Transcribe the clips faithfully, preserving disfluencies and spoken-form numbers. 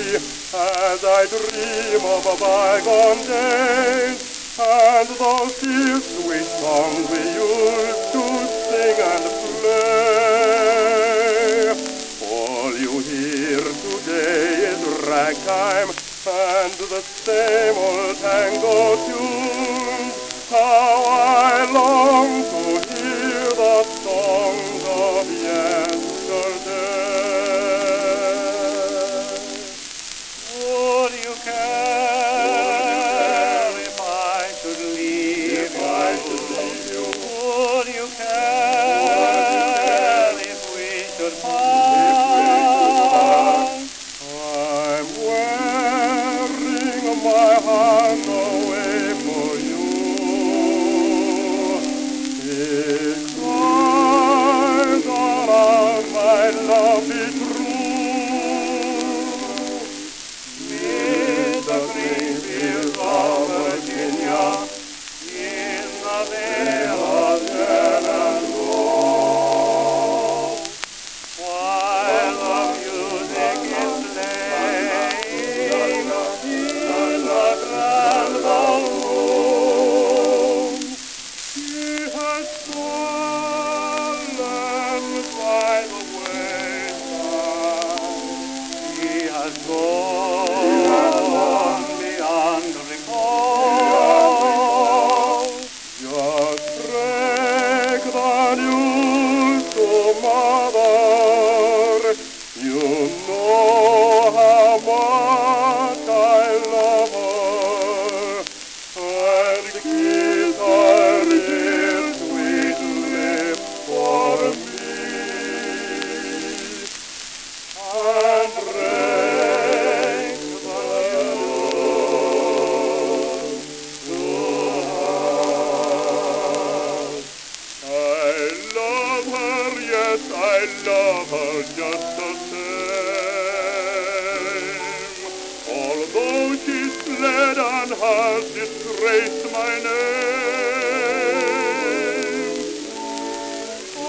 as I dream of a bygone days, and those dear sweet songs we used to sing and play. All you hear today is ragtime and the same old tango tunes. How I long to hear the songs of yesterday. Would you care if I should leave If I should leave you, Would you care if we should if we should part? I'm wearing my heart away for you. It cries all out, my love be true. Mid the green fields of Virginia, in the vale of Shenandoah, While the music is playing in the grand old room, she has fallen by the wayside. he has gone beyond recall. Just break the news to mother. You know how much I love her, and kiss her dear sweet lips for me, and break the news to her. I love her, yes, I love her just the same. Although she fled and has disgraced my name,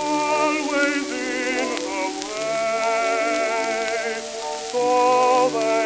always in her way, so that